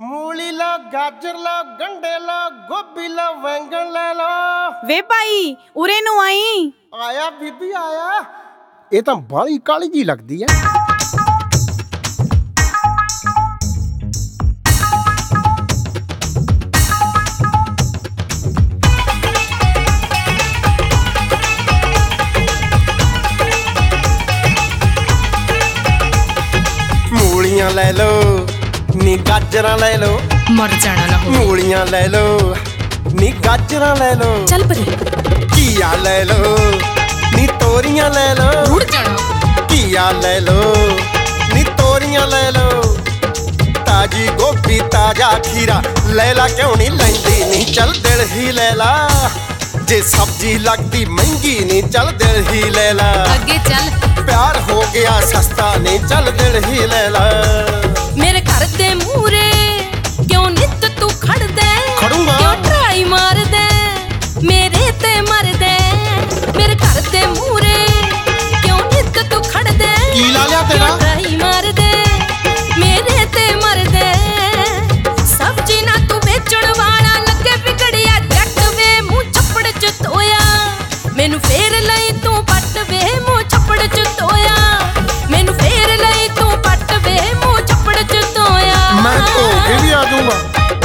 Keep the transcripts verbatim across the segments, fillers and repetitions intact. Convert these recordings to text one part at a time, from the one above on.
मूली लो, गाजर लो, गंडे लो, गोभी लो, बैंगन ले लो। वे भाई उरे नू आई। आया बीबी आया। ये तो बड़ी काली जी लगती है। मूलियां ले लो नी, गाजर ले लो। मर जाना ना हो। मूलियां ले लो नी, गाजर ले लो। चल परे। घिया ले लो नी, तोरियां ले लो। उड़ जाना। घिया ले लो नी, तोरियां ले लो। ताजी गोभी ताजा खीरा लैला क्यों नहीं लैंदी नी, चल दिल ही ले ला। जे सब्जी लगती महंगी नी, चल दिल ही ले ला। आगे चल। प्यार हो गया सस्ता नी, चल दिल ही ले ला। मेरे घर दे मूरे क्यों नित तू खड़ दे, खड़ूंगा। क्यों ट्राई मार दे मेरे ते मर दे। मेरे घर दे मूरे क्यों नित तू खड़ दे, की ला लिया तेरा? क्यों ट्राई मार दे मेरे ते मर दे। सब्जी ना तू बेचण वाला लगे बिगड़िया जट वे, मुंह छप्पड़ च धोया मैनू फेर लई तू पट वे, मुंह छप्पड़ च धोया मैनू फेर लई तू पट वे, मुंह छप्पड़ च धोया। मैं तो के भी आ जाऊंगा।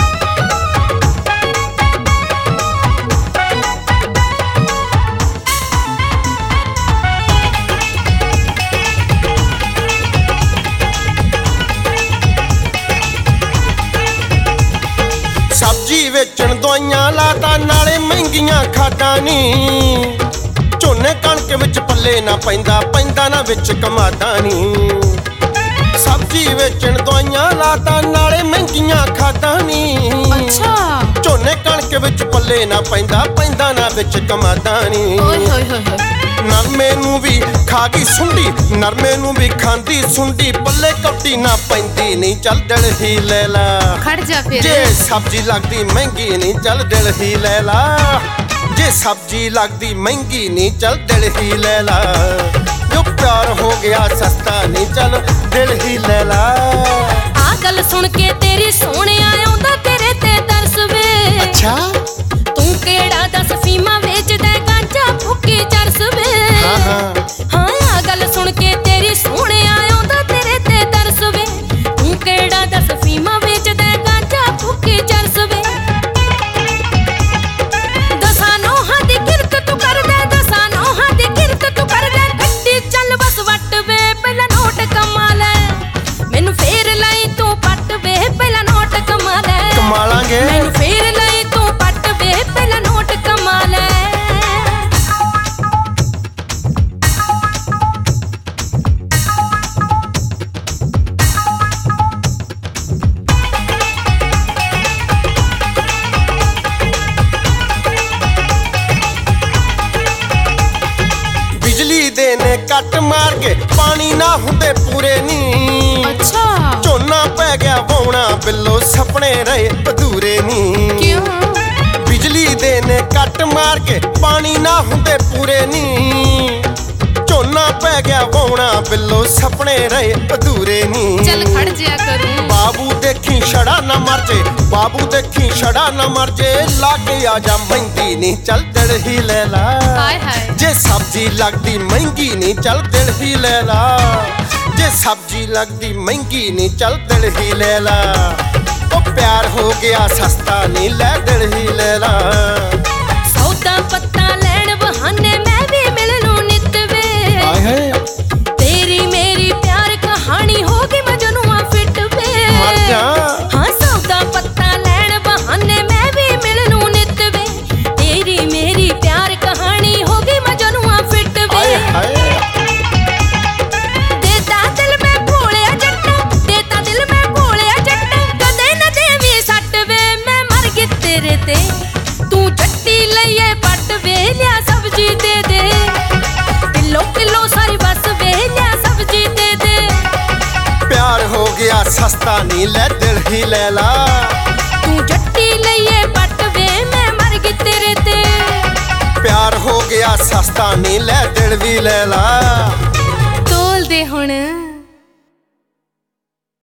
सब्जी वेचण दवाइयां लाता नाले महंगियां खादा नी। झोने कणक विच पल्ले ना पैंदा, पैंदा ना विच कमादा नी। सब्जी वेचण दवाइयां लाता नाले महंगियां खादा नी। अच्छा। झोने कणक विच पल्ले ना पैंदा, पैंदा ना विच कमादा नी। ओए होए होए। नरमे नू भी खा गई सुंडी, नरमे नू भी खांदी सुंडी, पल्ले कौटी ना पैंदी नी, चल दिल ही ले ला। खड़ जा फिर। जे सब्जी लगदी महंगी नी, चल दिल ही ले ला। जे सब्जी लगदी महंगी नी, चल दिल ही ले ला। जो प्यार हो गया सस्ता नी, चल दिल ही ले ला। आ गल सुन के तेरी सोने आਉਂਦਾ तेरे ते तरस वे। अच्छा तू केड़ा दस फीमा वेचदा गांजा फुकी चरस वे। हाँ हाँ हाँ आ गल सुन के तेरी सोने आਉਂਦਾ तेरे ते तरस वे। तू केड़ा दस फीमा वेचदा गांजा फुकी चरस वे। दसा नौहां दी किरत तू करदा, दसा नौहां दी किरत तू करदा। गड्डी चल बस वट वे, पहला नोट कमा ले मैनू फेर लाई तू पट वे, पहला नोट कमा ले। कमा लांगे। मैनू फेर लाई तू पट वे, पहला नोट कमा ले। बिजली दे ने कट मार के पानी ना हुंदे पूरे नी। अच्छा। झोना पै गया वाउणा बिल्लो, सपने रहे अधूरे नी। क्यों? बिजली दे ने कट मार के पानी ना हुंदे पूरे नी। झोना पै गया वाउणा बिल्लो, सपने रहे अधूरे नी। चल खड़ जा करूं। बाबू देखी छड़ा ना मर जे, बाबू देखी छड़ा ना मर जे, लागे आ जा महंगी नी, चल दिल ही ले ला। हाय हाय। जे सब्जी लगदी महंगी नी, चल दिल ही ले ला। जे सब्जी लगदी महंगी नी, चल दिल ही ले ला। ओ प्यार हो गया सस्ता नी, ले दिल ही ले ला। सौदा पत्ता लैण बहाने मैं भी मिलनू नित वे। आए हैं तेरी मेरी प्यार कहानी होगी मजनुआ फिट वे। मर जा। हाँ सौदा पत्ता लैण बहाने मैं भी मिलनू नित वे। तेरी मेरी प्यार कहानी होगी मजनुआ फिट वे। आए हाय। देता दिल में भोलिया जट्टा, देता दिल में भोलिया जट्टा, कदे न देवी सट वे, मैं मर गई तेरे ते। तू जट्टी लइए पट वे, लिया सब्जी दे दे, किलो किलो सारी बस वे, लिया सब्जी दे दे। प्यार हो गया सस्ता नी, ले दिल ही ले ला। तू जट्टी लइए पट वे, मैं मर गई तेरे ते। प्यार हो गया सस्ता नी, ले दिल भी ले ला। तोल दे हुण।